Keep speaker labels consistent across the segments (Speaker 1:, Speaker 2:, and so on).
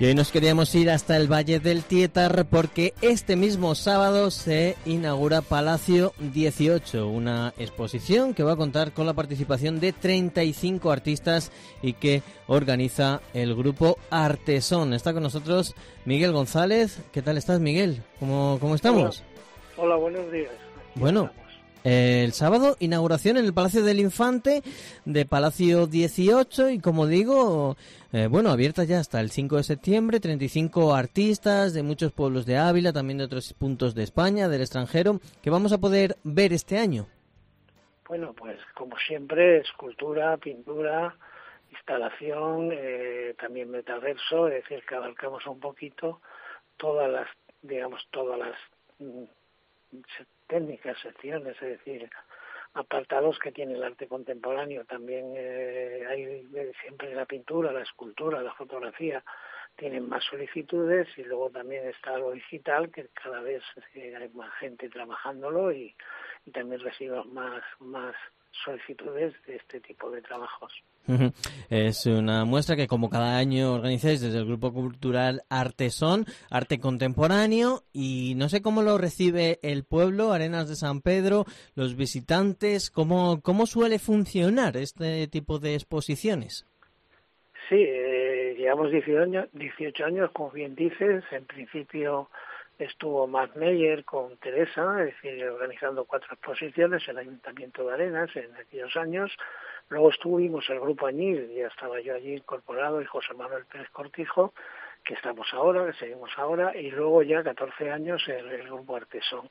Speaker 1: Y hoy nos queríamos ir hasta el Valle del Tietar porque este mismo sábado se inaugura Palacio 18, una exposición que va a contar con la participación de 35 artistas y que organiza el grupo Artesón. Está con nosotros Miguel González. ¿Qué tal estás, Miguel? ¿Cómo estamos?
Speaker 2: Hola, buenos días.
Speaker 1: Bueno, el sábado inauguración en el Palacio del Infante de Palacio 18 y como digo, abierta ya hasta el 5 de septiembre, 35 artistas de muchos pueblos de Ávila, también de otros puntos de España, del extranjero, que vamos a poder ver este año.
Speaker 2: Bueno, pues como siempre, escultura, pintura, instalación, también metaverso, es decir, que abarcamos un poquito todas las técnicas, secciones, es decir, apartados que tiene el arte contemporáneo. También hay siempre la pintura, la escultura, la fotografía, tienen más solicitudes, y luego también está lo digital, que cada vez hay más gente trabajándolo y también recibimos más solicitudes de este tipo de trabajos.
Speaker 1: Es una muestra que, como cada año, organizáis desde el Grupo Cultural Artesón, arte contemporáneo, y no sé cómo lo recibe el pueblo, Arenas de San Pedro, los visitantes, cómo suele funcionar este tipo de exposiciones.
Speaker 2: Sí, llevamos 18 años, como bien dices. En principio estuvo Matt Meyer con Teresa, es decir, organizando 4 exposiciones en el Ayuntamiento de Arenas en aquellos años. Luego estuvimos el Grupo Añil, ya estaba yo allí incorporado, y José Manuel Pérez Cortijo, que estamos ahora, que seguimos ahora, y luego ya 14 años el Grupo Artesón.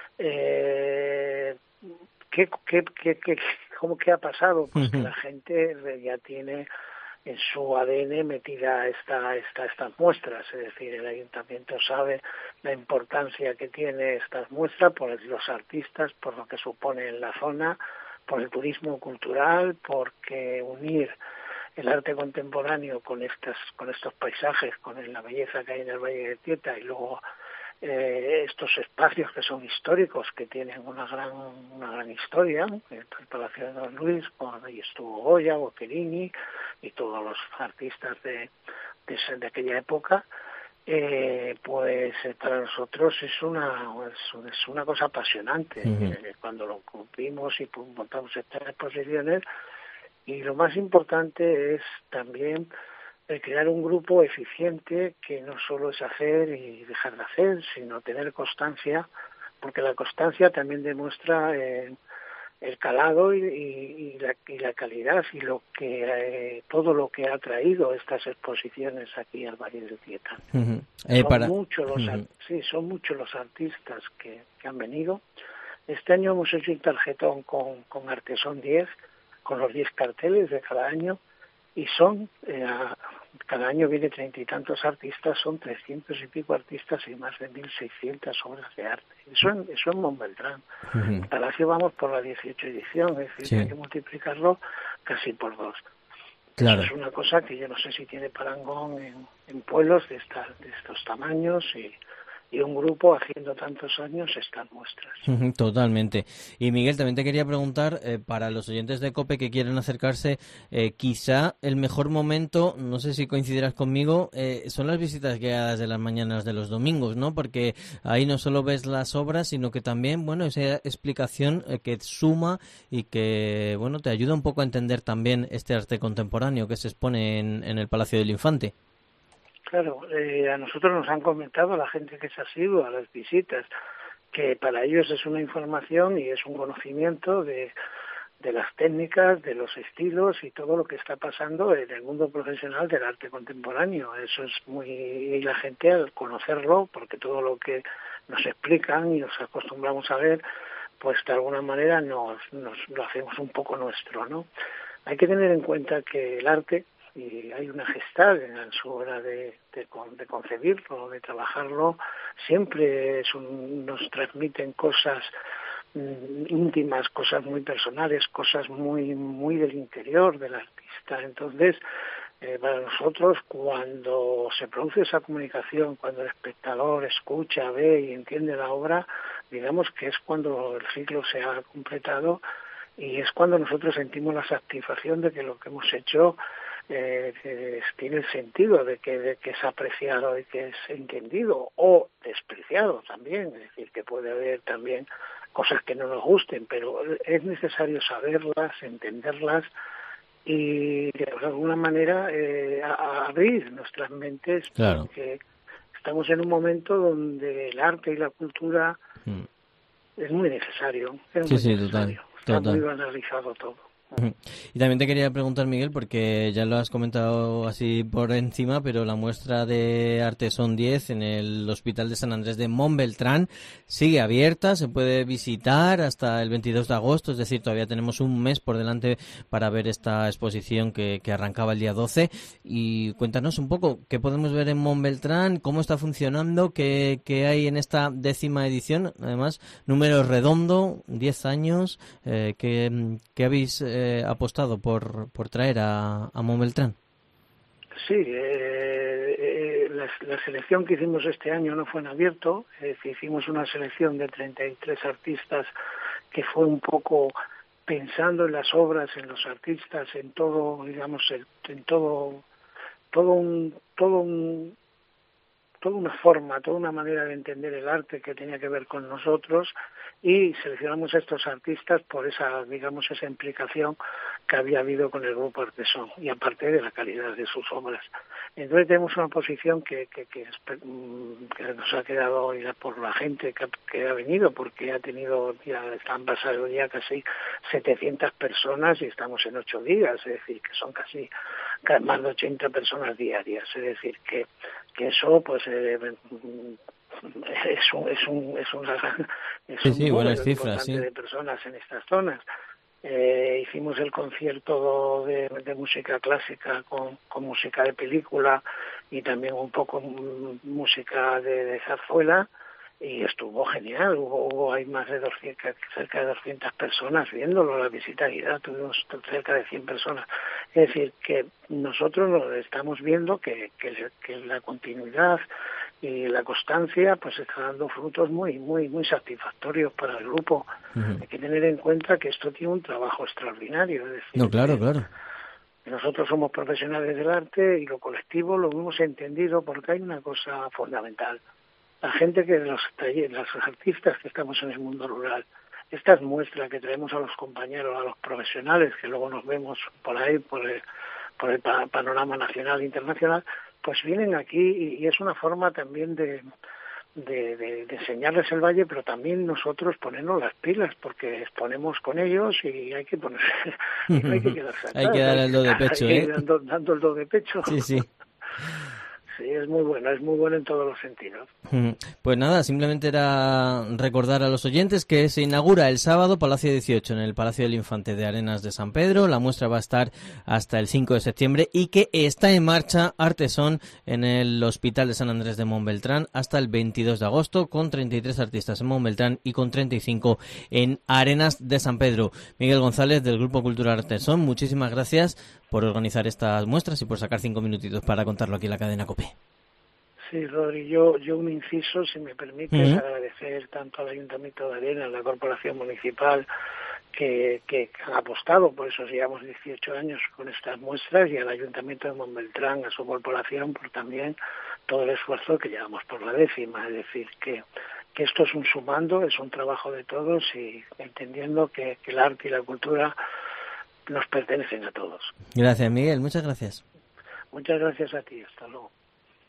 Speaker 2: ¿Cómo que ha pasado? Pues que la gente ya tiene en su ADN metida estas muestras, es decir, el ayuntamiento sabe la importancia que tiene estas muestras por los artistas, por lo que supone en la zona, por el turismo cultural, porque unir el arte contemporáneo con estos paisajes, con la belleza que hay en el Valle del Tietar, y luego estos espacios que son históricos, que tienen una gran historia, el Palacio de Don Luis, ahí estuvo Goya, Boccherini y todos los artistas de aquella época. Pues para nosotros es una cosa apasionante. Cuando lo cumplimos y montamos estas exposiciones, y lo más importante es también crear un grupo eficiente, que no solo es hacer y dejar de hacer, sino tener constancia, porque la constancia también demuestra el calado y la calidad, y todo lo que ha traído estas exposiciones aquí al Valle del Tietar. Son muchos los artistas que han venido. Este año hemos hecho un tarjetón con Artesón 10, con los 10 carteles de cada año, y cada año viene 30 y tantos artistas, son 300 y pico artistas y más de 1.600 obras de arte. Eso en Montbeltrán. En Palacio vamos por la 18 edición, es decir, hay que multiplicarlo casi por 2.
Speaker 1: Claro.
Speaker 2: Eso es una cosa que yo no sé si tiene parangón en pueblos de estos tamaños, y un grupo haciendo tantos años estas muestras.
Speaker 1: Totalmente. Y Miguel, también te quería preguntar, para los oyentes de COPE que quieren acercarse, quizá el mejor momento, no sé si coincidirás conmigo, son las visitas guiadas de las mañanas de los domingos, ¿no? Porque ahí no solo ves las obras, sino que también, esa explicación que suma y que, te ayuda un poco a entender también este arte contemporáneo que se expone en el Palacio del Infante.
Speaker 2: Claro, a nosotros nos han comentado, la gente que se ha sido a las visitas, que para ellos es una información y es un conocimiento de las técnicas, de los estilos y todo lo que está pasando en el mundo profesional del arte contemporáneo. Eso es y la gente, al conocerlo, porque todo lo que nos explican y nos acostumbramos a ver, pues de alguna manera nos lo hacemos un poco nuestro, ¿no? Hay que tener en cuenta que el arte, y hay una gestad en su hora de concebirlo, de trabajarlo, siempre nos transmiten cosas íntimas, cosas muy personales, cosas muy muy del interior del artista. Entonces, para nosotros, cuando se produce esa comunicación, cuando el espectador escucha, ve y entiende la obra, digamos que es cuando el ciclo se ha completado, y es cuando nosotros sentimos la satisfacción de que lo que hemos hecho tiene el sentido de que es apreciado y que es entendido o despreciado también, es decir, que puede haber también cosas que no nos gusten, pero es necesario saberlas, entenderlas y de alguna manera abrir nuestras mentes,
Speaker 1: Claro.
Speaker 2: porque estamos en un momento donde el arte y la cultura es muy necesario,
Speaker 1: Sí, sí, total,
Speaker 2: está muy
Speaker 1: total.
Speaker 2: banalizado todo.
Speaker 1: Ujú. Y también te quería preguntar, Miguel, porque ya lo has comentado así por encima, pero la muestra de Artesón 10 en el Hospital de San Andrés de Montbeltrán sigue abierta, se puede visitar hasta el 22 de agosto, es decir, todavía tenemos un mes por delante para ver esta exposición que arrancaba el día 12. Y cuéntanos un poco, ¿qué podemos ver en Montbeltrán? ¿Cómo está funcionando? ¿Qué hay en esta 10ª edición? Además, número redondo, 10 años, ¿qué habéis apostado por traer a Montbeltrán?
Speaker 2: Sí, la selección que hicimos este año no fue en abierto, hicimos una selección de 33 artistas que fue un poco pensando en las obras, en los artistas, en todo, digamos, en toda una forma, toda una manera de entender el arte que tenía que ver con nosotros, y seleccionamos a estos artistas por esa, digamos, esa implicación que había habido con el grupo Artesón, y aparte de la calidad de sus obras. Entonces tenemos una posición que nos ha quedado oída por la gente que ha venido, porque han pasado ya casi 700 personas y estamos en 8 días, es decir, que son casi más de 80 personas diarias, es decir, que eso pues es un
Speaker 1: Sí, buenas
Speaker 2: número
Speaker 1: cifras,
Speaker 2: importante
Speaker 1: sí.
Speaker 2: de personas en estas zonas. Hicimos el concierto de música clásica con música de película y también un poco música de zarzuela, y estuvo genial. Hay más de 200, cerca de 200 personas viéndolo. La visita guiada tuvimos cerca de 100 personas. Es decir, que nosotros nos estamos viendo que la continuidad y la constancia pues está dando frutos muy satisfactorios para el grupo.
Speaker 1: Ujú.
Speaker 2: Hay que tener en cuenta que esto tiene un trabajo extraordinario, es
Speaker 1: No,
Speaker 2: decir,
Speaker 1: claro, claro.
Speaker 2: que nosotros somos profesionales del arte y lo colectivo lo hemos entendido, porque hay una cosa fundamental. La gente los artistas que estamos en el mundo rural, estas muestras que traemos a los compañeros, a los profesionales, que luego nos vemos por ahí, por el panorama nacional e internacional, pues vienen aquí y es una forma también de enseñarles el valle, pero también nosotros ponernos las pilas, porque exponemos con ellos y hay que ponerse, y no hay que quedarse
Speaker 1: Hay
Speaker 2: atrás,
Speaker 1: que dar
Speaker 2: hay
Speaker 1: el
Speaker 2: que
Speaker 1: do de
Speaker 2: estar
Speaker 1: pecho,
Speaker 2: ahí
Speaker 1: ¿eh?
Speaker 2: dando el do de pecho.
Speaker 1: Sí, sí.
Speaker 2: Sí, es muy bueno en todos los sentidos.
Speaker 1: Pues nada, simplemente era recordar a los oyentes que se inaugura el sábado Palacio 18 en el Palacio del Infante de Arenas de San Pedro. La muestra va a estar hasta el 5 de septiembre y que está en marcha Artesón en el Hospital de San Andrés de Montbeltrán hasta el 22 de agosto, con 33 artistas en Montbeltrán y con 35 en Arenas de San Pedro. Miguel González, del Grupo Cultural Artesón, muchísimas gracias por organizar estas muestras y por sacar 5 minutitos para contarlo aquí en la cadena COPE.
Speaker 2: Sí, Rodri, yo un inciso, si me permites, agradecer tanto al Ayuntamiento de Arenas, la Corporación Municipal, que han apostado, por eso llevamos 18 años con estas muestras, y al Ayuntamiento de Montbeltrán, a su corporación, por también todo el esfuerzo que llevamos por la 10ª. Es decir, que esto es un sumando, es un trabajo de todos, y entendiendo que el arte y la cultura nos pertenecen a todos.
Speaker 1: Gracias, Miguel. Muchas gracias.
Speaker 2: Muchas gracias a ti. Hasta luego.